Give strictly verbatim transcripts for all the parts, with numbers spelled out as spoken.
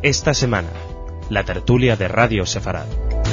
esta semana, la tertulia de Radio Sefarad.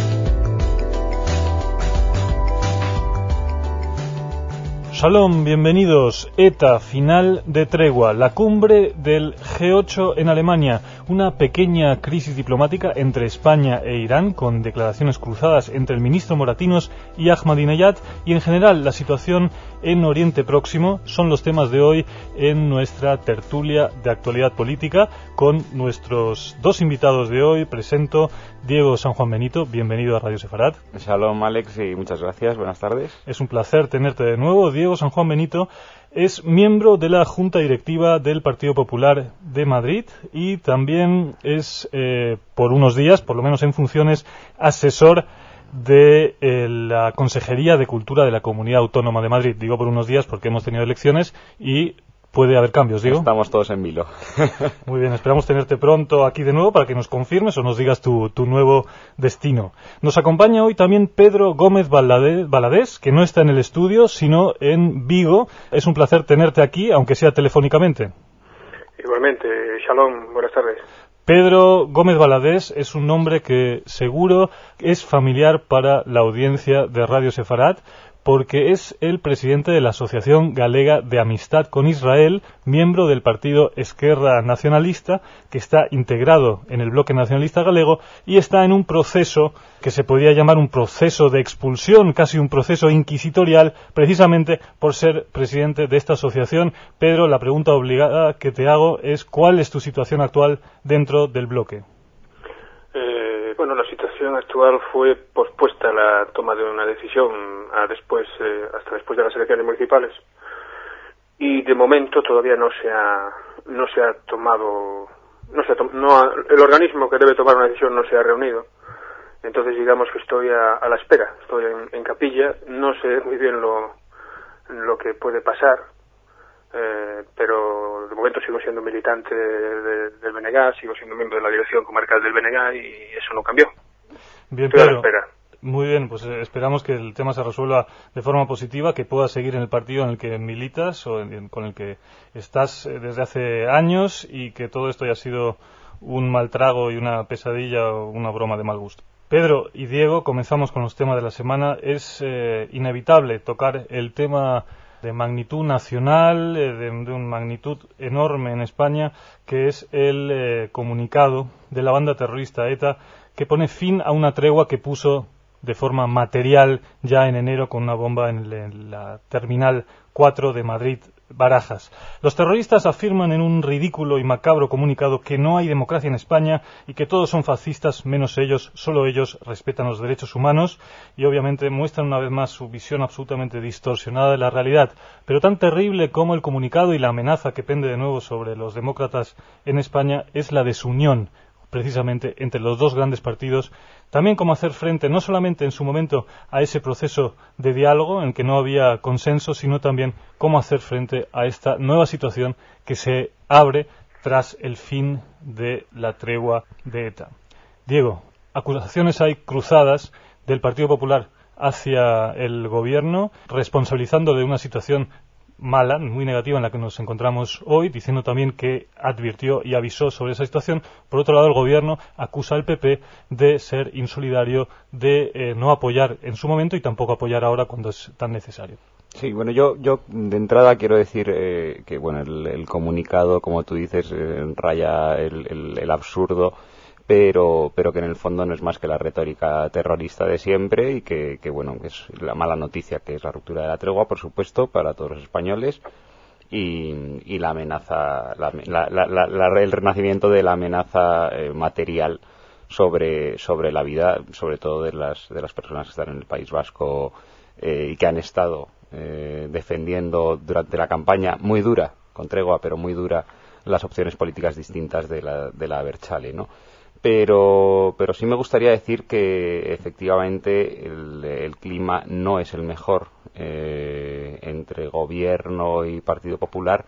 Shalom, bienvenidos. ETA, final de tregua, la cumbre del G ocho en Alemania, una pequeña crisis diplomática entre España e Irán, con declaraciones cruzadas entre el ministro Moratinos y Ahmadinejad, y en general la situación en Oriente Próximo son los temas de hoy en nuestra tertulia de actualidad política con nuestros dos invitados de hoy. Presento Diego San Juan Benito, bienvenido a Radio Sefarad. Shalom, Alex, y muchas gracias, buenas tardes. Es un placer tenerte de nuevo. Diego San Juan Benito es miembro de la Junta Directiva del Partido Popular de Madrid y también es, eh, por unos días, por lo menos en funciones, asesor de eh, la Consejería de Cultura de la Comunidad Autónoma de Madrid. Digo por unos días porque hemos tenido elecciones y puede haber cambios, digo. Estamos todos en vilo. Muy bien, esperamos tenerte pronto aquí de nuevo para que nos confirmes o nos digas tu, tu nuevo destino. Nos acompaña hoy también Pedro Gómez Baladés, que no está en el estudio, sino en Vigo. Es un placer tenerte aquí, aunque sea telefónicamente. Igualmente, shalom, buenas tardes. Pedro Gómez Baladés es un nombre que seguro es familiar para la audiencia de Radio Sefarad, porque es el presidente de la Asociación Galega de Amistad con Israel, miembro del partido Esquerra Nacionalista, que está integrado en el bloque nacionalista galego y está en un proceso que se podría llamar un proceso de expulsión, casi un proceso inquisitorial, precisamente por ser presidente de esta asociación. Pedro, la pregunta obligada que te hago es ¿cuál es tu situación actual dentro del bloque? Eh, bueno, la situación actual fue pospuesta la toma de una decisión a después, eh, hasta después de las elecciones municipales, y de momento todavía no se ha no se ha tomado no se ha to- no ha, el organismo que debe tomar una decisión no se ha reunido. Entonces digamos que estoy a, a la espera, estoy en, en capilla, no sé muy bien lo lo que puede pasar. Eh, pero de momento sigo siendo militante de, de, del B N G, sigo siendo miembro de la dirección comarcal del B N G y eso no cambió. Bien, Estoy a la Pedro. espera. Muy bien, pues eh, esperamos que el tema se resuelva de forma positiva, que puedas seguir en el partido en el que militas o en, en, con el que estás eh, desde hace años y que todo esto haya sido un mal trago y una pesadilla o una broma de mal gusto. Pedro y Diego, comenzamos con los temas de la semana. Es eh, inevitable tocar el tema de magnitud nacional, eh, de, de una magnitud enorme en España, que es el eh, comunicado de la banda terrorista ETA que pone fin a una tregua que puso de forma material ya en enero con una bomba en, el, en la Terminal cuatro de Madrid Barajas. Los terroristas afirman en un ridículo y macabro comunicado que no hay democracia en España y que todos son fascistas menos ellos, solo ellos respetan los derechos humanos y obviamente muestran una vez más su visión absolutamente distorsionada de la realidad. Pero tan terrible como el comunicado y la amenaza que pende de nuevo sobre los demócratas en España es la desunión precisamente entre los dos grandes partidos, también cómo hacer frente no solamente en su momento a ese proceso de diálogo en el que no había consenso, sino también cómo hacer frente a esta nueva situación que se abre tras el fin de la tregua de ETA. Diego, acusaciones hay cruzadas del Partido Popular hacia el gobierno, responsabilizando de una situación mala, muy negativa en la que nos encontramos hoy, diciendo también que advirtió y avisó sobre esa situación. Por otro lado, el gobierno acusa al P P de ser insolidario, de eh, no apoyar en su momento y tampoco apoyar ahora cuando es tan necesario. Sí, bueno, yo yo de entrada quiero decir eh, que bueno el, el comunicado, como tú dices, eh, raya el, el, el absurdo, pero pero que en el fondo no es más que la retórica terrorista de siempre y que, que bueno, que es la mala noticia, que es la ruptura de la tregua, por supuesto, para todos los españoles, y, y la amenaza, la, la, la, la, el renacimiento de la amenaza eh, material sobre sobre la vida, sobre todo de las de las personas que están en el País Vasco eh, y que han estado eh, defendiendo durante la campaña muy dura, con tregua, pero muy dura, las opciones políticas distintas de la de la Abertzale, ¿no? Pero, pero sí me gustaría decir que efectivamente el, el clima no es el mejor eh, entre gobierno y Partido Popular,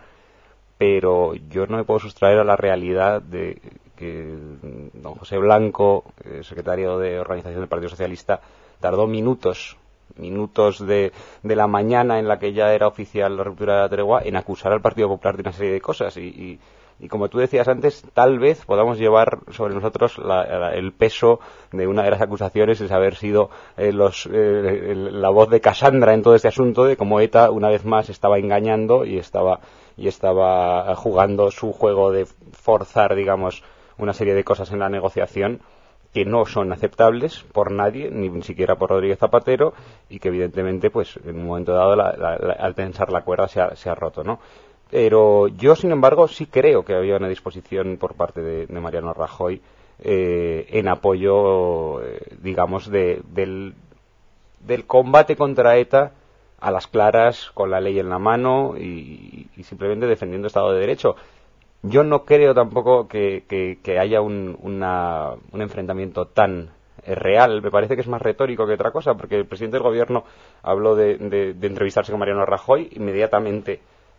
pero yo no me puedo sustraer a la realidad de que don José Blanco, eh, secretario de Organización del Partido Socialista, tardó minutos, minutos de, de la mañana en la que ya era oficial la ruptura de la tregua en acusar al Partido Popular de una serie de cosas y, y y como tú decías antes, tal vez podamos llevar sobre nosotros la, la, el peso de una de las acusaciones, es haber sido eh, los, eh, el, la voz de Cassandra en todo este asunto, de cómo ETA una vez más estaba engañando y estaba y estaba jugando su juego de forzar, digamos, una serie de cosas en la negociación que no son aceptables por nadie, ni siquiera por Rodríguez Zapatero, y que evidentemente, pues, en un momento dado, la, la, la, al tensar la cuerda se ha, se ha roto, ¿no? Pero yo, sin embargo, sí creo que había una disposición por parte de, de Mariano Rajoy eh, en apoyo, eh, digamos, de, del, del combate contra ETA a las claras, con la ley en la mano y, y simplemente defendiendo Estado de Derecho. Yo no creo tampoco que, que, que haya un, una, un enfrentamiento tan real. Me parece que es más retórico que otra cosa, porque el presidente del gobierno habló de, de, de entrevistarse con Mariano Rajoy inmediatamente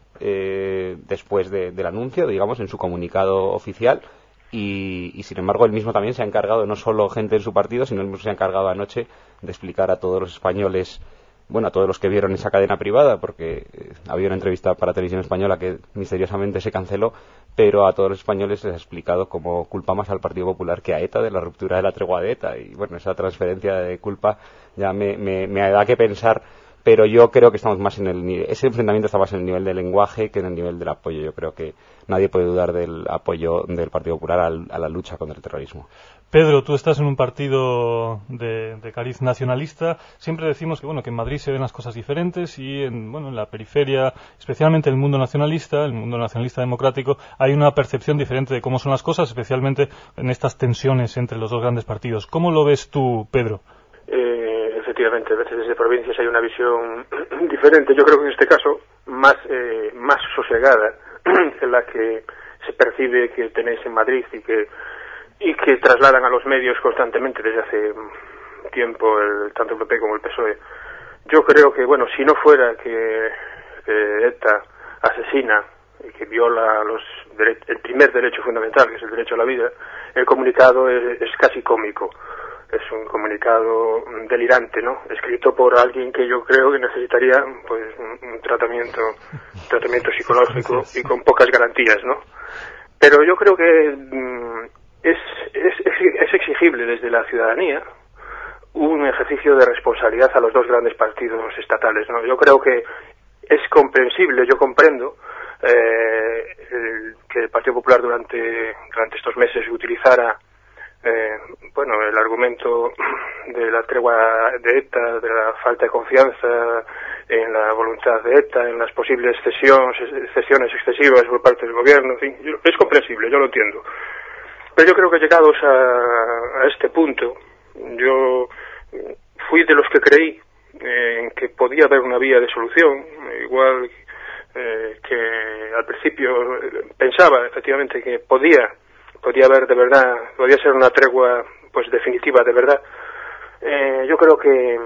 eh, después de, del anuncio, digamos, en su comunicado oficial, y, y sin embargo él mismo también se ha encargado, no solo gente en su partido, sino él mismo se ha encargado anoche de explicar a todos los españoles, bueno, a todos los que vieron esa cadena privada, porque eh, había una entrevista para Televisión Española que misteriosamente se canceló, pero a todos los españoles les ha explicado cómo culpa más al Partido Popular que a ETA de la ruptura de la tregua de ETA, y bueno, esa transferencia de culpa ya me, me, me da que pensar, pero yo creo que estamos más en el nivel, ese enfrentamiento está más en el nivel del lenguaje que en el nivel del apoyo. Yo creo que nadie puede dudar del apoyo del Partido Popular al, a la lucha contra el terrorismo. Pedro, tú estás en un partido de, de cariz nacionalista. Siempre decimos que bueno que en Madrid se ven las cosas diferentes y en bueno en la periferia, especialmente el mundo nacionalista, el mundo nacionalista democrático, hay una percepción diferente de cómo son las cosas, especialmente en estas tensiones entre los dos grandes partidos. ¿Cómo lo ves tú, Pedro? Eh, efectivamente, a veces desde provincias hay una visión diferente. Yo creo que en este caso más eh, más sosegada que la que se percibe que tenéis en Madrid y que y que trasladan a los medios constantemente desde hace tiempo el, tanto el P P como el P S O E. Yo creo que, bueno, si no fuera que, que ETA asesina y que viola los dere- el primer derecho fundamental, que es el derecho a la vida, el comunicado es, es casi cómico. Es un comunicado delirante, ¿no? Escrito por alguien que yo creo que necesitaría, pues, un, un tratamiento, un tratamiento psicológico y con pocas garantías, ¿no? Pero yo creo que mmm, es, es, es exigible desde la ciudadanía un ejercicio de responsabilidad a los dos grandes partidos estatales, ¿no? Yo creo que es comprensible, yo comprendo eh, el, que el Partido Popular durante, durante estos meses utilizara Eh, bueno, el argumento de la tregua de ETA, de la falta de confianza en la voluntad de ETA, en las posibles cesiones, cesiones excesivas por parte del gobierno, en fin, yo, es comprensible, yo lo entiendo. Pero yo creo que llegados a, a este punto, yo fui de los que creí eh, que podía haber una vía de solución, igual eh, que al principio pensaba efectivamente que podía podía haber de verdad, podía ser una tregua pues definitiva de verdad. Eh, yo creo que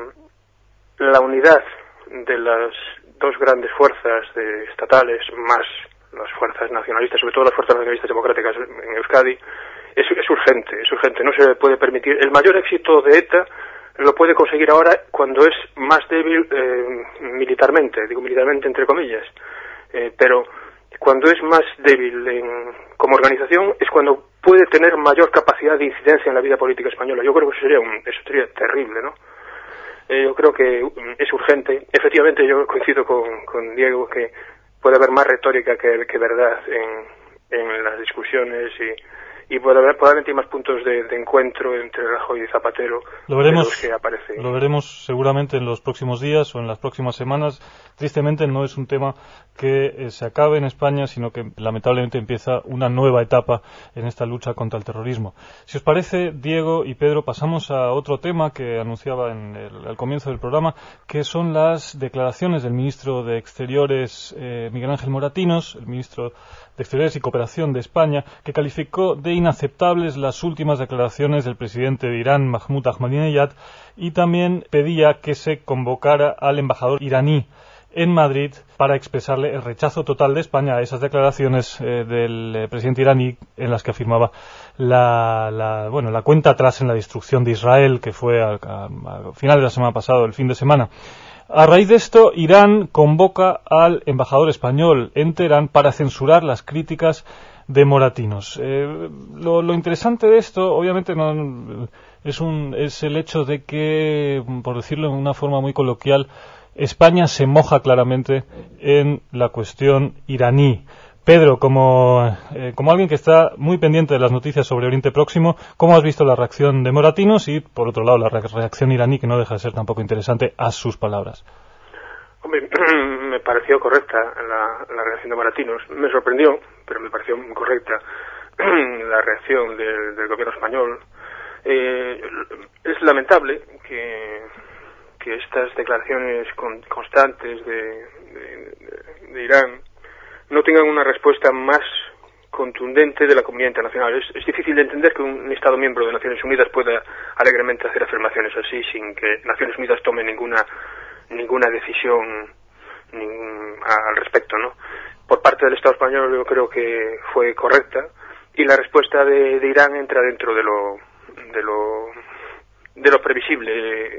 la unidad de las dos grandes fuerzas de estatales, más las fuerzas nacionalistas, sobre todo las fuerzas nacionalistas democráticas en Euskadi, es, es urgente, es urgente, no se puede permitir. El mayor éxito de ETA lo puede conseguir ahora cuando es más débil eh, militarmente, digo militarmente entre comillas, eh, pero cuando es más débil en, como organización es cuando puede tener mayor capacidad de incidencia en la vida política española. Yo creo que eso sería un, eso sería terrible, ¿no? Eh, yo creo que es urgente. Efectivamente, yo coincido con, con Diego que puede haber más retórica que, que verdad en, en las discusiones y, y puede haber probablemente más puntos de, de encuentro entre Rajoy y Zapatero. Lo veremos, de los que aparece. Lo veremos seguramente en los próximos días o en las próximas semanas. Tristemente no es un tema que eh, se acabe en España, sino que lamentablemente empieza una nueva etapa en esta lucha contra el terrorismo. Si os parece, Diego y Pedro, pasamos a otro tema que anunciaba en el, al comienzo del programa, que son las declaraciones del ministro de Exteriores, eh, Miguel Ángel Moratinos, el ministro de Exteriores y Cooperación de España, que calificó de inaceptables las últimas declaraciones del presidente de Irán, Mahmoud Ahmadinejad, y también pedía que se convocara al embajador iraní en Madrid para expresarle el rechazo total de España a esas declaraciones eh, del eh, presidente iraní en las que afirmaba la, la, bueno, la cuenta atrás en la destrucción de Israel, que fue a, a, a finales de la semana pasada, el fin de semana. A raíz de esto, Irán convoca al embajador español en Teherán para censurar las críticas de Moratinos. Eh, lo, lo interesante de esto, obviamente, no, es, un, es el hecho de que, por decirlo de una forma muy coloquial, España se moja claramente en la cuestión iraní. Pedro, como, eh, como alguien que está muy pendiente de las noticias sobre Oriente Próximo, ¿cómo has visto la reacción de Moratinos y, por otro lado, la re reacción iraní, que no deja de ser tampoco interesante, a sus palabras? Hombre, me pareció correcta la, la reacción de Moratinos. Me sorprendió, pero me pareció correcta la reacción del, del gobierno español. Eh, es lamentable que, que estas declaraciones con, constantes de, de, de, de Irán no tengan una respuesta más contundente de la comunidad internacional. Es, es difícil de entender que un Estado miembro de Naciones Unidas pueda alegremente hacer afirmaciones así sin que Naciones Unidas tome ninguna ninguna decisión ningún, al respecto, ¿no? Por parte del Estado español yo creo que fue correcta y la respuesta de, de Irán entra dentro de lo de lo de lo previsible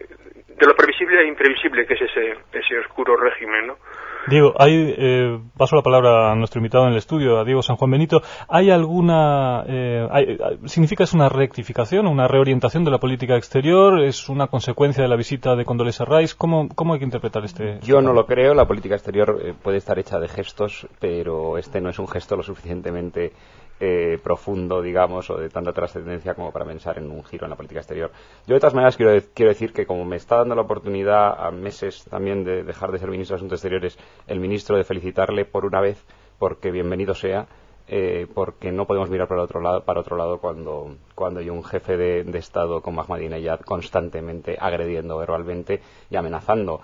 de lo previsible e imprevisible que es ese ese oscuro régimen, ¿no? Diego, hay, eh, paso la palabra a nuestro invitado en el estudio, a Diego San Juan Benito. ¿Hay alguna, eh, hay, significa es una rectificación, una reorientación de la política exterior? ¿Es una consecuencia de la visita de Condoleezza Rice? ¿Cómo, cómo hay que interpretar este? Yo no lo creo. La política exterior eh, puede estar hecha de gestos, pero este no es un gesto lo suficientemente Eh, profundo, digamos, o de tanta trascendencia como para pensar en un giro en la política exterior. Yo, de todas maneras, quiero, de quiero decir que como me está dando la oportunidad a meses también de dejar de ser ministro de Asuntos Exteriores, el ministro, de felicitarle por una vez, porque bienvenido sea, eh, porque no podemos mirar para otro lado, para otro lado cuando, cuando hay un jefe de, de Estado como Ahmadinejad constantemente agrediendo verbalmente y amenazando.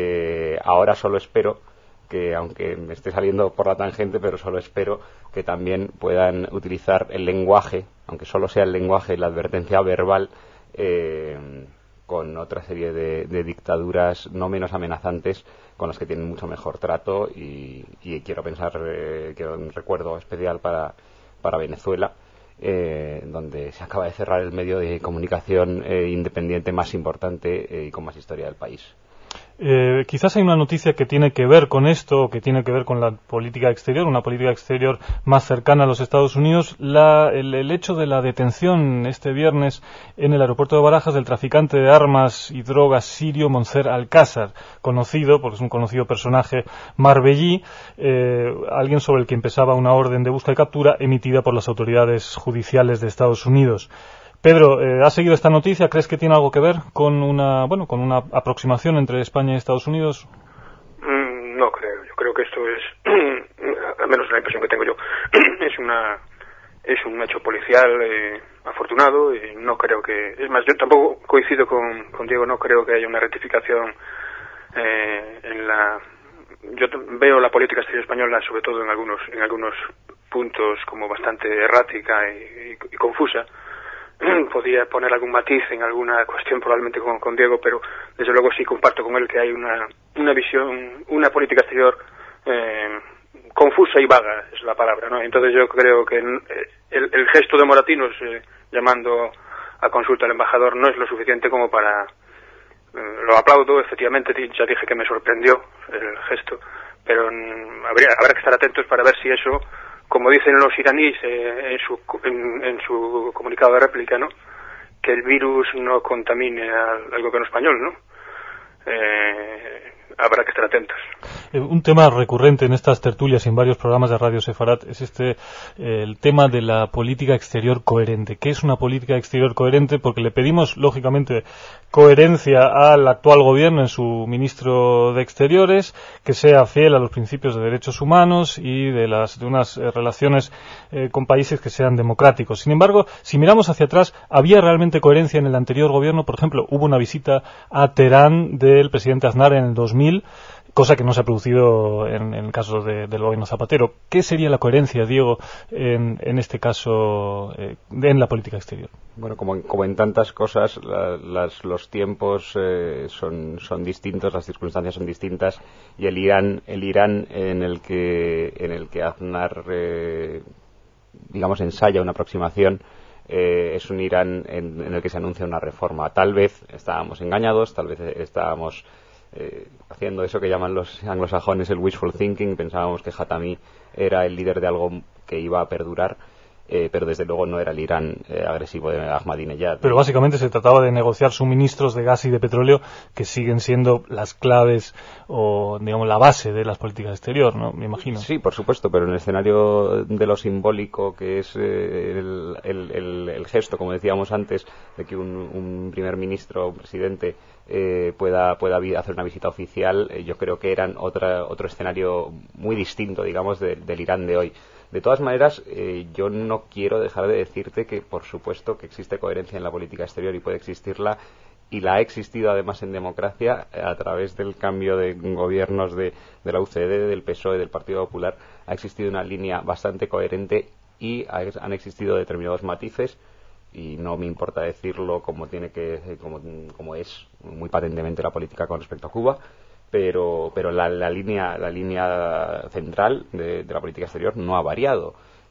Eh, ahora solo espero que, aunque me esté saliendo por la tangente, pero solo espero que también puedan utilizar el lenguaje, aunque solo sea el lenguaje, la advertencia verbal, eh, con otra serie de, de dictaduras no menos amenazantes, con las que tienen mucho mejor trato, y, y quiero pensar, eh, quiero un recuerdo especial para, para Venezuela, eh, donde se acaba de cerrar el medio de comunicación eh, independiente más importante eh, y con más historia del país. Eh, quizás hay una noticia que tiene que ver con esto, que tiene que ver con la política exterior, una política exterior más cercana a los Estados Unidos, la, el, el hecho de la detención este viernes en el aeropuerto de Barajas del traficante de armas y drogas sirio Monser Alcázar, conocido, porque es un conocido personaje marbellí, eh, alguien sobre el que empezaba una orden de busca y captura emitida por las autoridades judiciales de Estados Unidos. Pedro, eh, ¿has seguido esta noticia? ¿Crees que tiene algo que ver con una, bueno, con una aproximación entre España y Estados Unidos? Mm, no creo. Yo creo que esto es, al menos la impresión que tengo yo, es una es un hecho policial eh, afortunado y no creo que, es más, yo tampoco coincido con, con Diego, no creo que haya una rectificación eh, en la. Yo veo la política exterior española, sobre todo en algunos en algunos puntos, como bastante errática y, y, y confusa. Podría poner algún matiz en alguna cuestión probablemente con, con Diego, pero desde luego sí comparto con él que hay una una visión, una política exterior eh, confusa y vaga, es la palabra, ¿no? Entonces yo creo que el, el gesto de Moratinos eh, llamando a consulta al embajador no es lo suficiente como para eh, lo aplaudo, efectivamente ya dije que me sorprendió el gesto, pero mm, habría, habrá que estar atentos para ver si eso, como dicen los iraníes eh, en, su, en, en su comunicado de réplica, ¿no?, que el virus no contamine al, al gobierno español, ¿no? Eh, habrá que estar atentos. Eh, un tema recurrente en estas tertulias y en varios programas de Radio Sefarat es este eh, el tema de la política exterior coherente. ¿Qué es una política exterior coherente? Porque le pedimos, lógicamente, coherencia al actual gobierno en su ministro de Exteriores, que sea fiel a los principios de derechos humanos y de las de unas eh, relaciones eh, con países que sean democráticos. Sin embargo, si miramos hacia atrás, ¿había realmente coherencia en el anterior gobierno? Por ejemplo, hubo una visita a Teherán del presidente Aznar en el dos mil, cosa que no se ha producido en, en el caso de, del gobierno Zapatero. ¿Qué sería la coherencia, Diego, en, en este caso, eh, en la política exterior? Bueno, como en, como en tantas cosas, la, las, los tiempos eh, son, son distintos, las circunstancias son distintas, y el Irán, el Irán en el que, en el que Aznar, eh, digamos, ensaya una aproximación, eh, es un Irán en, en el que se anuncia una reforma. Tal vez estábamos engañados, tal vez estábamos Eh, haciendo eso que llaman los anglosajones el wishful thinking. Pensábamos que Khatami era el líder de algo que iba a perdurar. Eh, pero desde luego no era el Irán eh, agresivo de Ahmadinejad. Pero básicamente se trataba de negociar suministros de gas y de petróleo que siguen siendo las claves o, digamos, la base de las políticas exterior, ¿no? Me imagino. Sí, por supuesto, pero en el escenario de lo simbólico, que es eh, el, el, el, el gesto, como decíamos antes, de que un, un primer ministro o un presidente eh, pueda, pueda hacer una visita oficial, eh, yo creo que eran otra, otro escenario muy distinto, digamos, de, del Irán de hoy. De todas maneras, eh, yo no quiero dejar de decirte que, por supuesto, que existe coherencia en la política exterior y puede existirla, y la ha existido además en democracia a través del cambio de gobiernos de, de la U C D, del P S O E, del Partido Popular. Ha existido una línea bastante coherente y ha, han existido determinados matices, y no me importa decirlo como tiene que como, como es muy patentemente la política con respecto a Cuba. pero pero la, la línea la línea central de, de la política exterior no ha variado.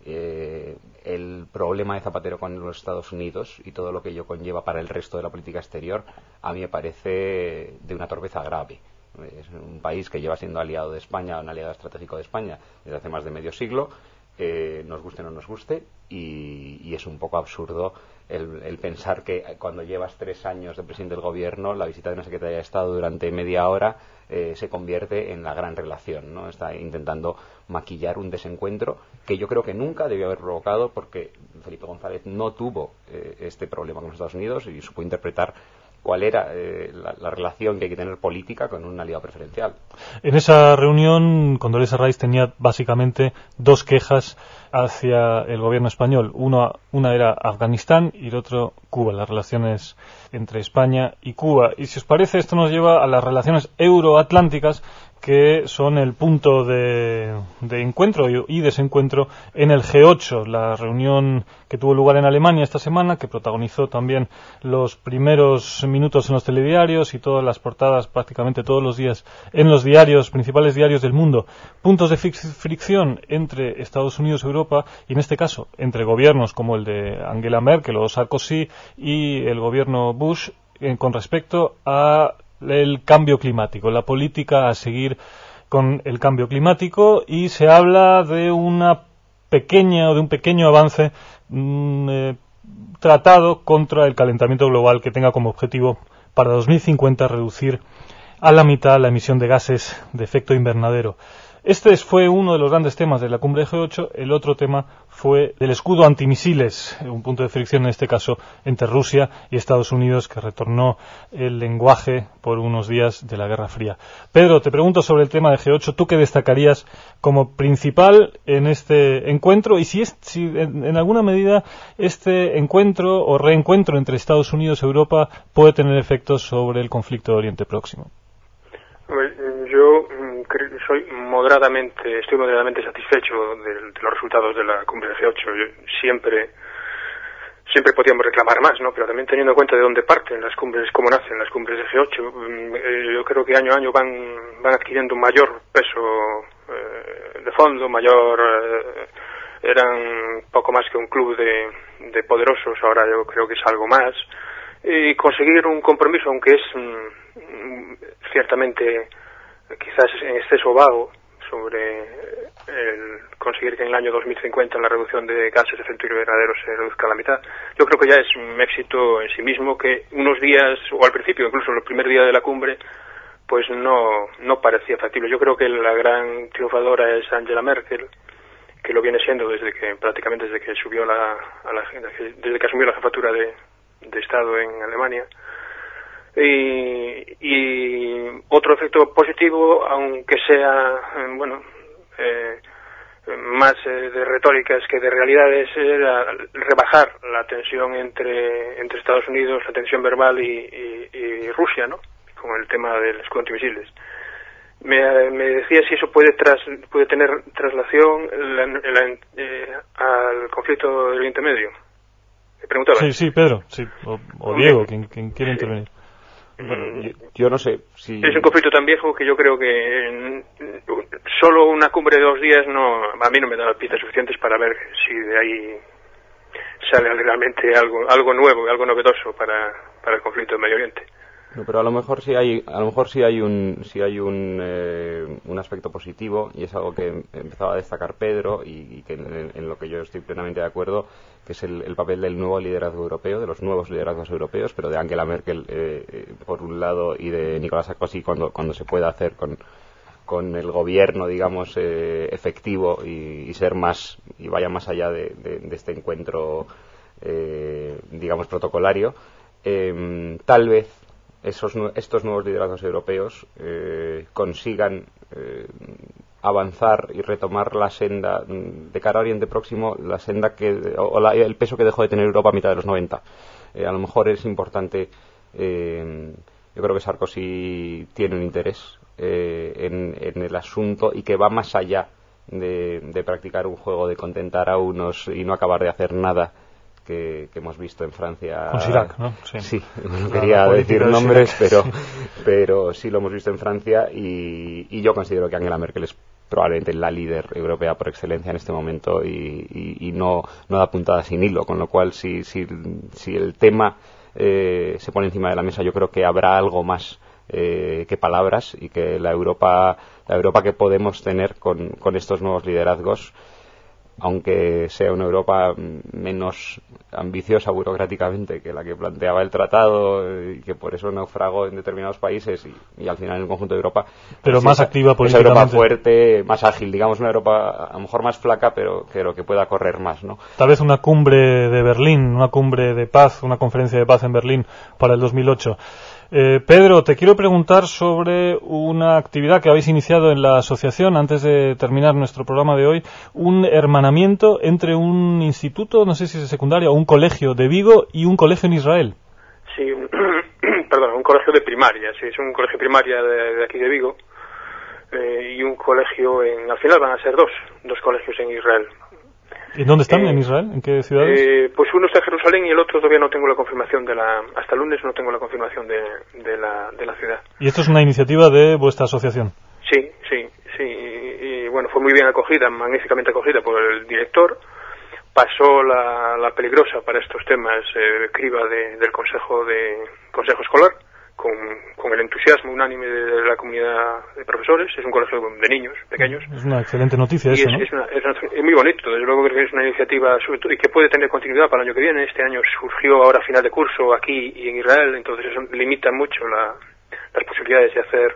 Eh, el problema de Zapatero con los Estados Unidos y todo lo que ello conlleva para el resto de la política exterior a mí me parece de una torpeza grave. Es un país que lleva siendo aliado de España, un aliado estratégico de España desde hace más de medio siglo, eh, nos guste o no nos guste, y, y es un poco absurdo el, el pensar que cuando llevas tres años de presidente del gobierno, la visita de una secretaria de Estado durante media hora eh, se convierte en la gran relación, ¿no? Está intentando maquillar un desencuentro que yo creo que nunca debió haber provocado, porque Felipe González no tuvo eh, este problema con los Estados Unidos y supo interpretar cuál era eh, la, la relación que hay que tener política con un aliado preferencial. En esa reunión, Condoleezza Rice tenía básicamente dos quejas hacia el gobierno español. Una, una era Afganistán y el otro Cuba, las relaciones entre España y Cuba. Y si os parece, esto nos lleva a las relaciones euroatlánticas, que son el punto de, de encuentro y desencuentro en el G ocho, la reunión que tuvo lugar en Alemania esta semana, que protagonizó también los primeros minutos en los telediarios y todas las portadas prácticamente todos los días en los diarios, principales diarios del mundo. Puntos de fricción entre Estados Unidos y Europa, y en este caso entre gobiernos como el de Angela Merkel o Sarkozy y el gobierno Bush eh, con respecto a el cambio climático, la política a seguir con el cambio climático, y se habla de una pequeña o de un pequeño avance mmm, eh, tratado contra el calentamiento global que tenga como objetivo para dos mil cincuenta reducir a la mitad la emisión de gases de efecto invernadero. Este fue uno de los grandes temas de la cumbre de G ocho. El otro tema fue el escudo antimisiles, un punto de fricción en este caso entre Rusia y Estados Unidos, que retornó el lenguaje por unos días de la Guerra Fría. Pedro, te pregunto sobre el tema de G ocho, ¿tú qué destacarías como principal en este encuentro? Y si, es, si en, en alguna medida este encuentro o reencuentro entre Estados Unidos y Europa puede tener efectos sobre el conflicto de Oriente Próximo. Yo soy moderadamente, estoy moderadamente satisfecho de, de los resultados de la cumbre de G ocho. Yo siempre, siempre podíamos reclamar más, ¿no? Pero también teniendo en cuenta de dónde parten las cumbres, cómo nacen las cumbres de G ocho, eh, yo creo que año a año van, van adquiriendo un mayor peso eh, de fondo, mayor, eh, eran poco más que un club de, de poderosos, ahora yo creo que es algo más. Y conseguir un compromiso, aunque es mm, ciertamente quizás en exceso vago, sobre el conseguir que en el año dos mil cincuenta la reducción de gases de efecto invernadero se reduzca a la mitad. Yo creo que ya es un éxito en sí mismo, que unos días, o al principio, incluso el primer día de la cumbre, pues no, no parecía factible. Yo creo que la gran triunfadora es Angela Merkel, que lo viene siendo desde que, prácticamente desde que subió la, a la desde que asumió la jefatura de, de Estado en Alemania. Y, y otro efecto positivo, aunque sea, bueno, eh, más eh, de retóricas que de realidades, era rebajar la tensión entre entre Estados Unidos, la tensión verbal y, y, y Rusia, ¿no? Con el tema del escudo antimisiles. Me, me decía si eso puede tras, puede tener traslación la, la, eh, al conflicto del Oriente Medio. Me preguntaba. Sí, sí, Pedro, sí, o, o Diego, quien, quien quiere sí. intervenir. Bueno, yo, yo no sé si... Es un conflicto tan viejo que yo creo que solo una cumbre de dos días no, a mí no me da las pistas suficientes para ver si de ahí sale realmente algo algo nuevo, algo novedoso para, para el conflicto de Medio Oriente. No, pero a lo mejor sí hay, a lo mejor sí hay un, sí hay un, eh, un aspecto positivo, y es algo que empezaba a destacar Pedro y, y que en, en lo que yo estoy plenamente de acuerdo, que es el, el papel del nuevo liderazgo europeo, de los nuevos liderazgos europeos, pero de Angela Merkel eh, por un lado y de Nicolas Sarkozy cuando, cuando se pueda hacer con, con el gobierno, digamos, eh, efectivo y, y ser más, y vaya más allá de, de, de este encuentro, eh, digamos, protocolario. Eh, tal vez esos, estos nuevos liderazgos europeos eh, consigan eh, avanzar y retomar la senda de cara a Oriente Próximo, la senda que o la, el peso que dejó de tener Europa a mitad de los noventa. Eh, a lo mejor es importante, eh, yo creo que Sarkozy tiene un interés eh, en, en el asunto y que va más allá de, de practicar un juego de contentar a unos y no acabar de hacer nada. Que, que hemos visto en Francia. Con Chirac, ¿no? Sí, sí no quería decir nombres, pero, pero sí lo hemos visto en Francia y, y yo considero que Angela Merkel es probablemente la líder europea por excelencia en este momento y, y, y no, no da puntada sin hilo, con lo cual si, si, si el tema eh, se pone encima de la mesa, yo creo que habrá algo más eh, que palabras y que la Europa, la Europa que podemos tener con, con estos nuevos liderazgos, aunque sea una Europa menos ambiciosa burocráticamente que la que planteaba el tratado y que por eso naufragó en determinados países y, y al final en el conjunto de Europa, pero pues más esa, activa políticamente. Esa Europa fuerte, más ágil, digamos una Europa a lo mejor más flaca pero, pero que pueda correr más, ¿no? Tal vez una cumbre de Berlín, una cumbre de paz, una conferencia de paz en Berlín para el dos mil ocho. Eh, Pedro, te quiero preguntar sobre una actividad que habéis iniciado en la asociación antes de terminar nuestro programa de hoy, un hermanamiento entre un instituto, no sé si es de secundaria, o un colegio de Vigo y un colegio en Israel. Sí, perdón, un colegio de primaria, sí, es un colegio primaria de, de aquí de Vigo eh, y un colegio en, al final van a ser dos, dos colegios en Israel. ¿Y dónde están eh, en Israel? ¿En qué ciudades? Eh, pues uno está en Jerusalén y el otro todavía no tengo la confirmación de la... Hasta el lunes no tengo la confirmación de, de, la, de la ciudad. ¿Y esto es una iniciativa de vuestra asociación? Sí, sí, sí. Y, y bueno, fue muy bien acogida, magníficamente acogida por el director. Pasó la, la peligrosa para estos temas eh, criba de, del Consejo de Consejo Escolar. Con, con el entusiasmo unánime de la comunidad de profesores. Es un colegio de niños pequeños. Es una excelente noticia y eso, es, ¿no? Es, una, es, una, es muy bonito, desde luego que es una iniciativa sobre todo, y que puede tener continuidad para el año que viene. Este año surgió ahora a final de curso aquí y en Israel, entonces eso limita mucho la, las posibilidades de hacer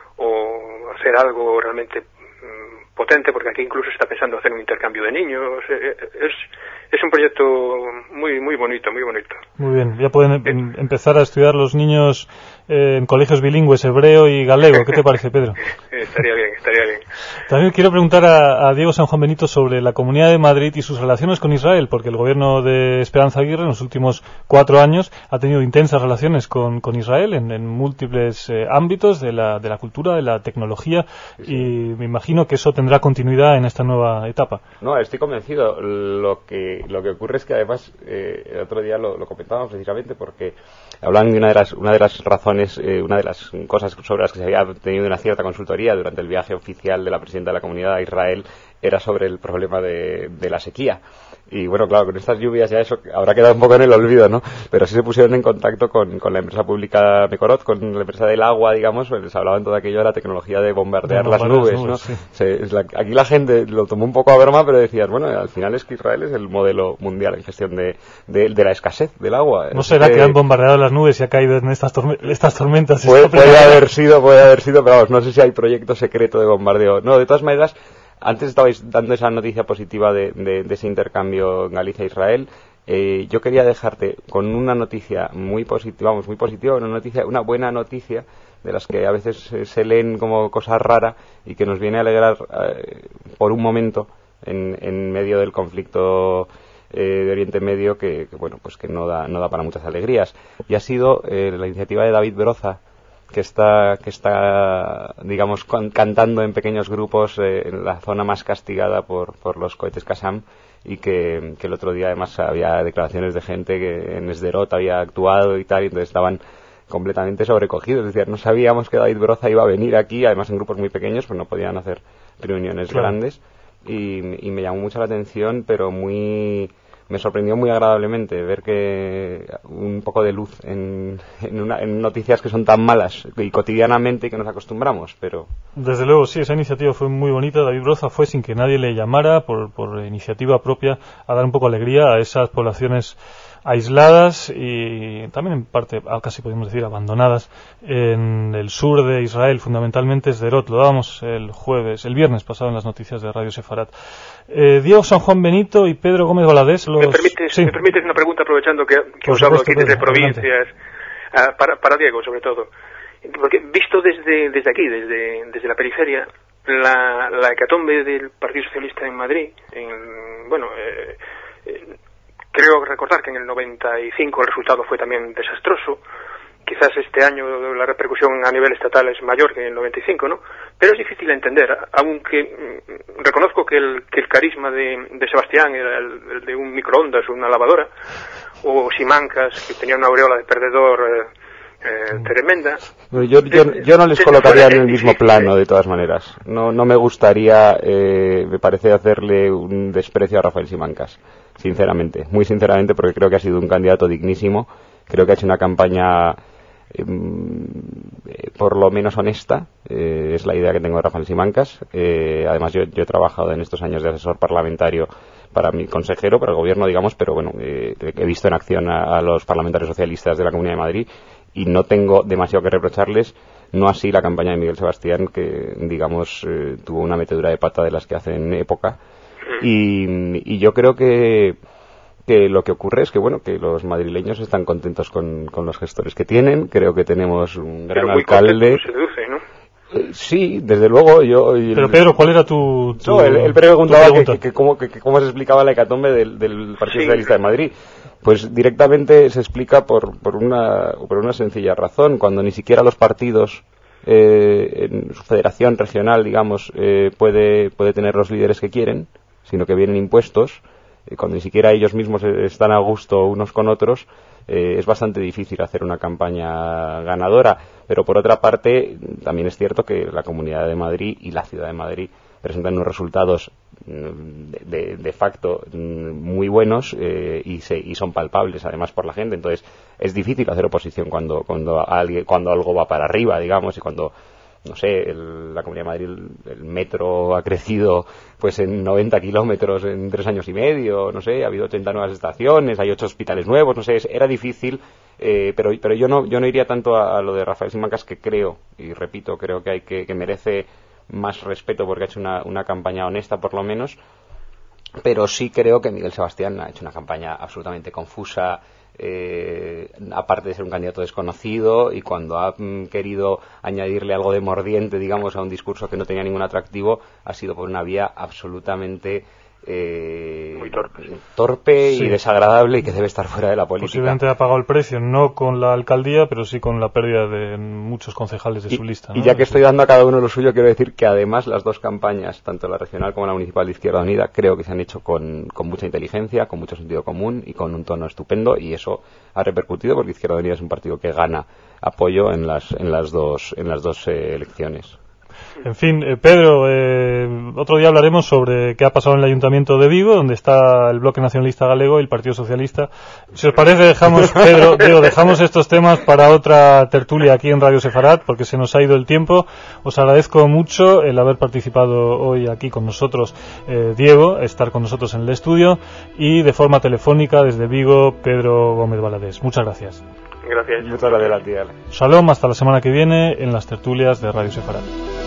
o hacer algo realmente mmm, potente, porque aquí incluso se está pensando hacer un intercambio de niños. Es, es un proyecto muy muy bonito, muy bonito. Muy bien, ya pueden em, empezar a estudiar los niños eh, en colegios bilingües, hebreo y galego. ¿Qué te parece, Pedro? Estaría bien, estaría bien. También quiero preguntar a, a Diego San Juan Benito sobre la Comunidad de Madrid y sus relaciones con Israel, porque el gobierno de Esperanza Aguirre en los últimos cuatro años ha tenido intensas relaciones con, con Israel en, en múltiples eh, ámbitos de la, de la cultura, de la tecnología, sí, sí. Y me imagino que eso tendrá continuidad en esta nueva etapa. No, estoy convencido. Lo que, lo que ocurre es que además eh, el otro día lo, lo comentábamos precisamente porque hablan de una de las, una de las razones, eh, una de las cosas sobre las que se había tenido una cierta consultoría durante el viaje oficial de la presidenta de la Comunidad a Israel era sobre el problema de, de la sequía. Y bueno, claro, con estas lluvias ya eso habrá quedado un poco en el olvido, ¿no? Pero sí se pusieron en contacto con, con la empresa pública Mekorot, con la empresa del agua, digamos, pues les hablaban todo aquello de la tecnología de bombardear no, las nubes, nubes, ¿no? Sí. Se, es la, aquí la gente lo tomó un poco a broma, pero decías, bueno, al final es que Israel es el modelo mundial en gestión de, de, de la escasez del agua. ¿No será que, que han bombardeado las nubes y ha caído en estas, torme estas tormentas? Puede, puede haber sido, puede haber sido, pero vamos, no sé si hay proyecto secreto de bombardeo. No, de todas maneras, antes estabais dando esa noticia positiva de, de, de ese intercambio en Galicia-Israel. Eh, yo quería dejarte con una noticia muy positiva, vamos, muy positiva, una noticia, una buena noticia de las que a veces eh, se leen como cosa rara y que nos viene a alegrar eh, por un momento en, en medio del conflicto eh, de Oriente Medio que, que bueno, pues que no da, no da para muchas alegrías. Y ha sido eh, la iniciativa de David Broza, que está, que está digamos, con, cantando en pequeños grupos eh, en la zona más castigada por, por los cohetes Qassam y que, que el otro día además había declaraciones de gente que en Sderot había actuado y tal, y entonces estaban completamente sobrecogidos, es decir, no sabíamos que David Broza iba a venir aquí, además en grupos muy pequeños, pues no podían hacer reuniones claro. grandes y, y me llamó mucho la atención, pero muy me sorprendió muy agradablemente ver que un poco de luz en, en, una, en noticias que son tan malas y cotidianamente que nos acostumbramos, pero... Desde luego, sí, esa iniciativa fue muy bonita. David Broza fue sin que nadie le llamara, por, por iniciativa propia, a dar un poco de alegría a esas poblaciones aisladas y también en parte, casi podemos decir, abandonadas en el sur de Israel, fundamentalmente Sderot. Lo dábamos el jueves, el viernes pasado en las noticias de Radio Sefarat. Eh, Diego San Juan Benito y Pedro Gómez Valadés. Los... ¿Me, permites, sí. ¿Me permites una pregunta aprovechando que, que os supuesto, hablo aquí desde Pedro, provincias, uh, para, para Diego sobre todo? Porque visto desde, desde aquí, desde, desde la periferia, la, la hecatombe del Partido Socialista en Madrid, en, bueno, eh, eh, creo recordar que en el noventa y cinco el resultado fue también desastroso. Quizás este año la repercusión a nivel estatal es mayor que en el noventa y cinco, ¿no? Pero es difícil de entender, aunque mm, reconozco que el, que el carisma de, de Sebastián era el, el de un microondas o una lavadora, o Simancas, que tenía una aureola de perdedor eh, eh, tremenda. Yo, yo, yo no les colocaría en el mismo plano, de todas maneras. No, no me gustaría, eh, me parece hacerle un desprecio a Rafael Simancas, sinceramente, muy sinceramente, porque creo que ha sido un candidato dignísimo, creo que ha hecho una campaña eh, por lo menos honesta, eh, es la idea que tengo de Rafael Simancas. Eh, además yo, yo he trabajado en estos años de asesor parlamentario para mi consejero, para el gobierno, digamos, pero bueno, eh, he visto en acción a, a los parlamentarios socialistas de la Comunidad de Madrid y no tengo demasiado que reprocharles, no así la campaña de Miguel Sebastián, que digamos eh, tuvo una metedura de pata de las que hacen época, y, y yo creo que que lo que ocurre es que bueno que los madrileños están contentos con, con los gestores que tienen. Creo que tenemos un gran Pero muy alcalde. Se deduce, ¿no? Eh, sí, desde luego yo... El, Pero Pedro, ¿cuál era tu...? tu no, él, él preguntaba tu que, que, que, cómo, que, que cómo se explicaba la hecatombe del, del Partido Sí. Socialista de Madrid. Pues directamente se explica por, por, una, por una sencilla razón. Cuando ni siquiera los partidos, eh, en su federación regional, digamos, eh, puede, puede tener los líderes que quieren, sino que vienen impuestos, eh, cuando ni siquiera ellos mismos están a gusto unos con otros, eh, es bastante difícil hacer una campaña ganadora. Pero por otra parte, también es cierto que la Comunidad de Madrid y la Ciudad de Madrid presentan unos resultados de, de, de facto muy buenos eh, y, se, y son palpables además por la gente. Entonces es difícil hacer oposición cuando cuando, alguien, cuando algo va para arriba, digamos, y cuando, no sé, el, la Comunidad de Madrid, el, el metro ha crecido pues en noventa kilómetros en tres años y medio, no sé, ha habido ochenta nuevas estaciones, hay ocho hospitales nuevos, no sé, es, era difícil, eh, pero pero yo no yo no iría tanto a, a lo de Rafael Simancas, que creo, y repito, creo que hay que, que merece más respeto porque ha hecho una, una campaña honesta por lo menos, pero sí creo que Miguel Sebastián ha hecho una campaña absolutamente confusa, eh, aparte de ser un candidato desconocido, y cuando ha mm, querido añadirle algo de mordiente, digamos, a un discurso que no tenía ningún atractivo, ha sido por una vía absolutamente eh, muy torpe, torpe sí. y desagradable, y que debe estar fuera de la política. Posiblemente ha pagado el precio, no con la alcaldía, pero sí con la pérdida de muchos concejales de y, su lista, ¿no? Y ya que sí. estoy dando a cada uno lo suyo, quiero decir que además las dos campañas, tanto la regional como la municipal de Izquierda Unida, creo que se han hecho con, con mucha inteligencia, con mucho sentido común y con un tono estupendo, y eso ha repercutido porque Izquierda Unida es un partido que gana apoyo en las, en las dos, en las dos eh, elecciones. En fin, eh, Pedro, eh, otro día hablaremos sobre qué ha pasado en el Ayuntamiento de Vigo, donde está el Bloque Nacionalista Galego y el Partido Socialista. Si os parece, dejamos, Pedro, Diego, dejamos estos temas para otra tertulia aquí en Radio Sefarat, porque se nos ha ido el tiempo. Os agradezco mucho el haber participado hoy aquí con nosotros, eh, Diego, estar con nosotros en el estudio, y de forma telefónica desde Vigo, Pedro Gómez Valadés. Muchas gracias. Gracias. Muchas gracias a ti, Ale. Shalom, hasta la semana que viene en las tertulias de Radio Sefarat.